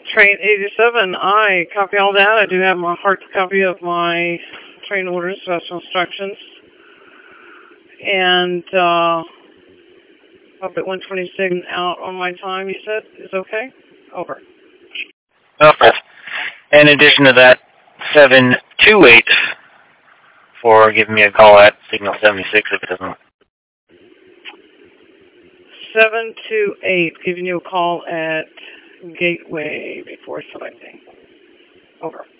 Train 87, I copy all that. I do have my hard copy of my train orders, special instructions. And up at 126 out on my time, you said, is okay? Over. Okay. In addition to that, 728 for giving me a call at signal 76 if it doesn't. 728, giving you a call at Gateway before selecting. Over.